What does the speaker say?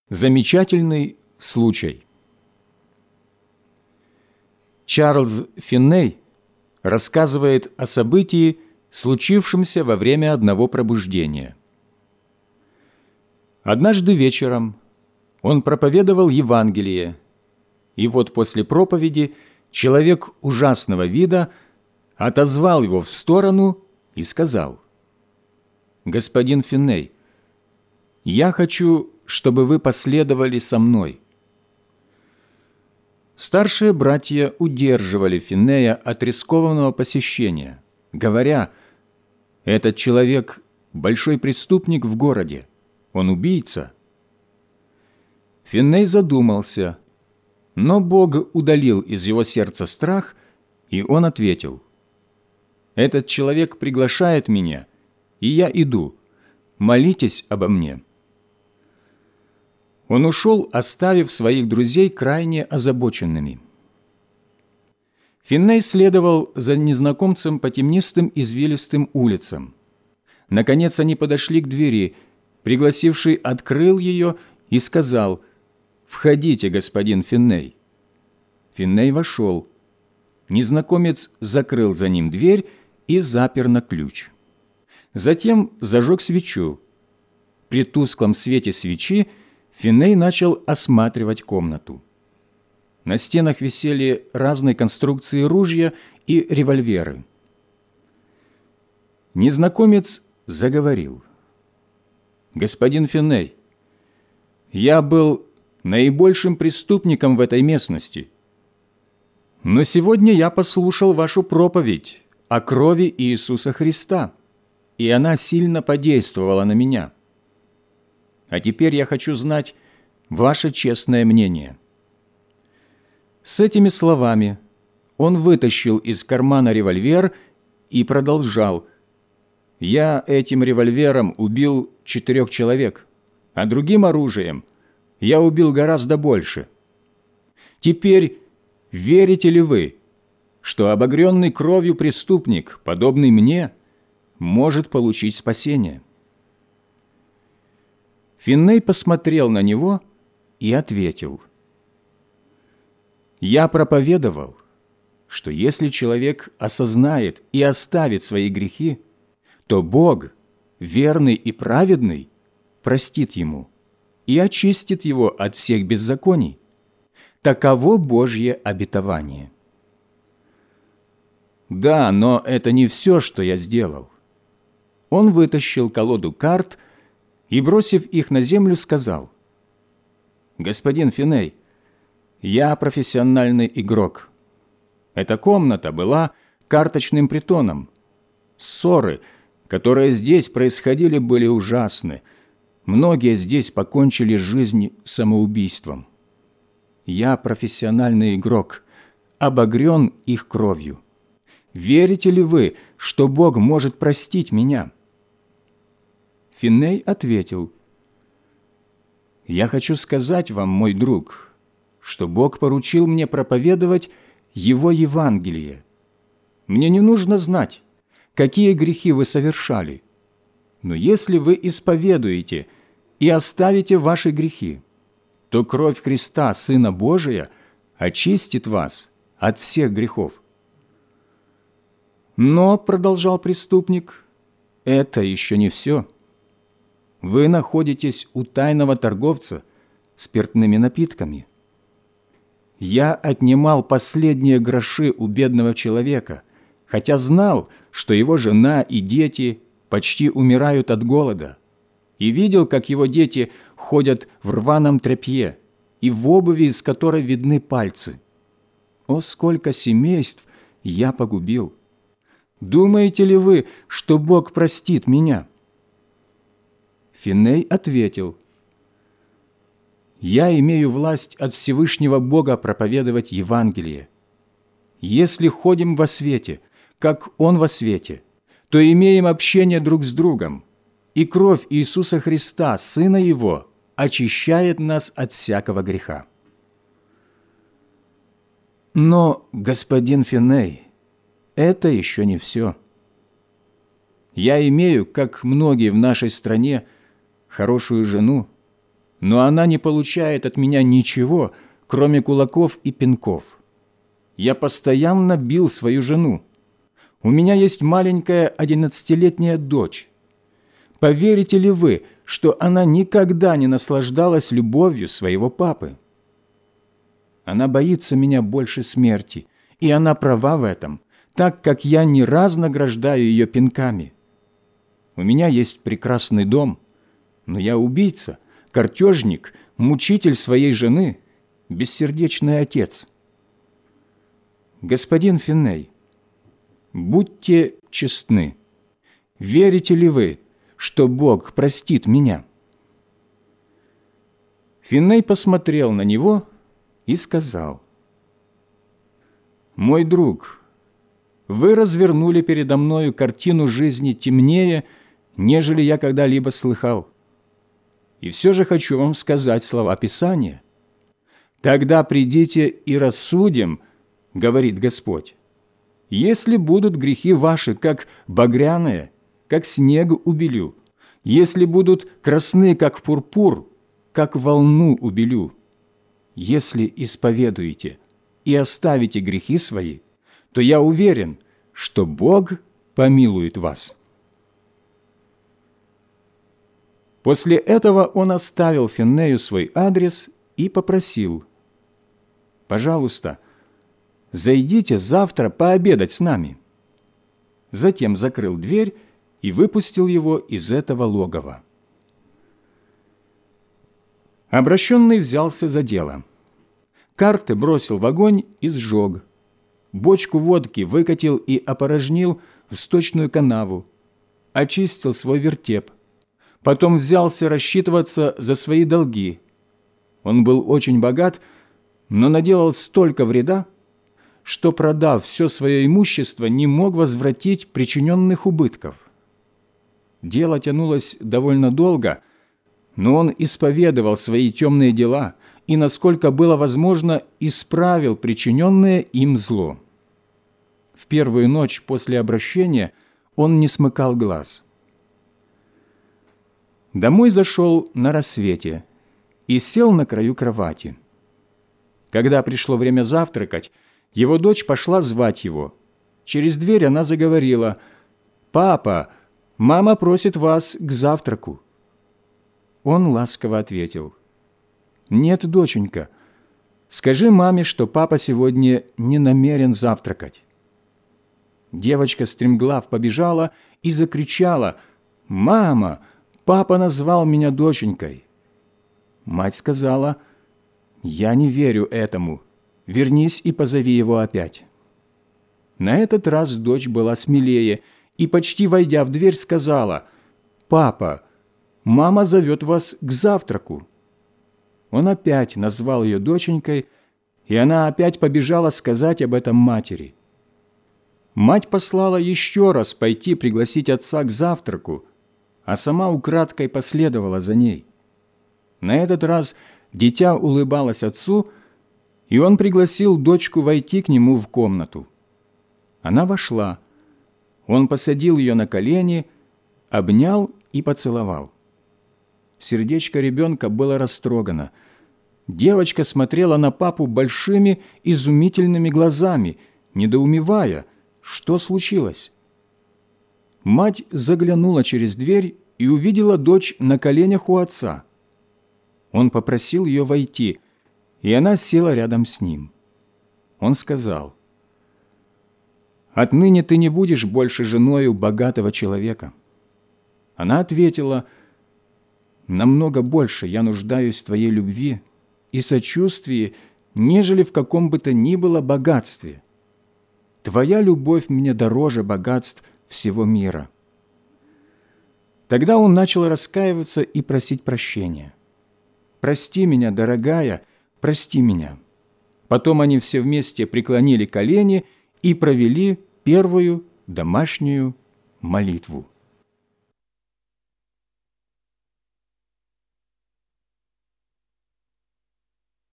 Замечательный случай. Чарльз Финней рассказывает о событии, случившемся во время одного пробуждения. Однажды вечером он проповедовал Евангелие, и вот после проповеди человек ужасного вида отозвал его в сторону и сказал: «Господин Финней, я хочу, чтобы вы последовали со мной». Старшие братья удерживали Финнея от рискованного посещения, говоря: «Этот человек – большой преступник в городе, он убийца». Финней задумался, но Бог удалил из его сердца страх, и он ответил: «Этот человек приглашает меня, и я иду. Молитесь обо мне». Он ушел, оставив своих друзей крайне озабоченными. Финней следовал за незнакомцем по темнистым извилистым улицам. Наконец они подошли к двери. Пригласивший открыл ее и сказал: «Входите, господин Финней». Финней вошел. Незнакомец закрыл за ним дверь и запер на ключ. Затем зажег свечу. При тусклом свете свечи Финней начал осматривать комнату. На стенах висели разной конструкции ружья и револьверы. Незнакомец заговорил: «Господин Финней, я был наибольшим преступником в этой местности, но сегодня я послушал вашу проповедь о крови Иисуса Христа, и она сильно подействовала на меня. А теперь я хочу знать ваше честное мнение». С этими словами он вытащил из кармана револьвер и продолжал: «Я этим револьвером убил 4 человек, а другим оружием я убил гораздо больше. Теперь верите ли вы, что обогренный кровью преступник, подобный мне, может получить спасение?» Финней посмотрел на него и ответил: «Я проповедовал, что если человек осознает и оставит свои грехи, то Бог, верный и праведный, простит ему и очистит его от всех беззаконий. Таково Божье обетование». «Да, но это не все, что я сделал». Он вытащил колоду карт и, бросив их на землю, сказал: «Господин Финней, я профессиональный игрок. Эта комната была карточным притоном. Ссоры, которые здесь происходили, были ужасны. Многие здесь покончили жизнь самоубийством. Я профессиональный игрок, обогрен их кровью. Верите ли вы, что Бог может простить меня?» Финней ответил: «Я хочу сказать вам, мой друг, что Бог поручил мне проповедовать Его Евангелие. Мне не нужно знать, какие грехи вы совершали, но если вы исповедуете и оставите ваши грехи, то кровь Христа, Сына Божия, очистит вас от всех грехов». «Но, — продолжал преступник, — это еще не все. Вы находитесь у тайного торговца спиртными напитками. Я отнимал последние гроши у бедного человека, хотя знал, что его жена и дети почти умирают от голода, и видел, как его дети ходят в рваном тряпье и в обуви, из которой видны пальцы. О, сколько семейств я погубил! Думаете ли вы, что Бог простит меня?» Финней ответил: «Я имею власть от Всевышнего Бога проповедовать Евангелие. Если ходим во свете, как Он во свете, то имеем общение друг с другом, и кровь Иисуса Христа, Сына Его, очищает нас от всякого греха». «Но, господин Финней, это еще не все. Я имею, как многие в нашей стране, хорошую жену, но она не получает от меня ничего, кроме кулаков и пинков. Я постоянно бил свою жену. У меня есть маленькая 11-летняя дочь. Поверите ли вы, что она никогда не наслаждалась любовью своего папы? Она боится меня больше смерти, и она права в этом, так как я не раз награждаю ее пинками. У меня есть прекрасный дом, но я убийца, картежник, мучитель своей жены, бессердечный отец. Господин Финней, будьте честны. Верите ли вы, что Бог простит меня?» Финней посмотрел на него и сказал: «Мой друг, вы развернули передо мною картину жизни темнее, нежели я когда-либо слыхал. И все же хочу вам сказать слова Писания. «Тогда придите и рассудим, — говорит Господь, — если будут грехи ваши, как багряные, как снег убелю, если будут красны, как пурпур, как волну убелю, если исповедуете и оставите грехи свои, то я уверен, что Бог помилует вас». После этого он оставил Финнею свой адрес и попросил: «Пожалуйста, зайдите завтра пообедать с нами». Затем закрыл дверь и выпустил его из этого логова. Обращенный взялся за дело. Карты бросил в огонь и сжег. Бочку водки выкатил и опорожнил в сточную канаву. Очистил свой вертеп. Потом взялся рассчитываться за свои долги. Он был очень богат, но наделал столько вреда, что, продав все свое имущество, не мог возвратить причиненных убытков. Дело тянулось довольно долго, но он исповедовал свои темные дела и, насколько было возможно, исправил причиненное им зло. В первую ночь после обращения он не смыкал глаз. Домой зашел на рассвете и сел на краю кровати. Когда пришло время завтракать, его дочь пошла звать его. Через дверь она заговорила: «Папа, мама просит вас к завтраку». Он ласково ответил: «Нет, доченька, скажи маме, что папа сегодня не намерен завтракать». Девочка стремглав побежала и закричала: «Мама, папа назвал меня доченькой». Мать сказала: «Я не верю этому. Вернись и позови его опять». На этот раз дочь была смелее и, почти войдя в дверь, сказала: «Папа, мама зовет вас к завтраку». Он опять назвал ее доченькой, и она опять побежала сказать об этом матери. Мать послала еще раз пойти пригласить отца к завтраку, а сама украдкой последовала за ней. На этот раз дитя улыбалось отцу, и он пригласил дочку войти к нему в комнату. Она вошла. Он посадил ее на колени, обнял и поцеловал. Сердечко ребенка было растрогано. Девочка смотрела на папу большими изумительными глазами, недоумевая, что случилось. Мать заглянула через дверь и увидела дочь на коленях у отца. Он попросил ее войти, и она села рядом с ним. Он сказал: «Отныне ты не будешь больше женою богатого человека». Она ответила: «Намного больше я нуждаюсь в твоей любви и сочувствии, нежели в каком бы то ни было богатстве. Твоя любовь мне дороже богатств всего мира». Тогда он начал раскаиваться и просить прощения. «Прости меня, дорогая, прости меня». Потом они все вместе преклонили колени и провели первую домашнюю молитву.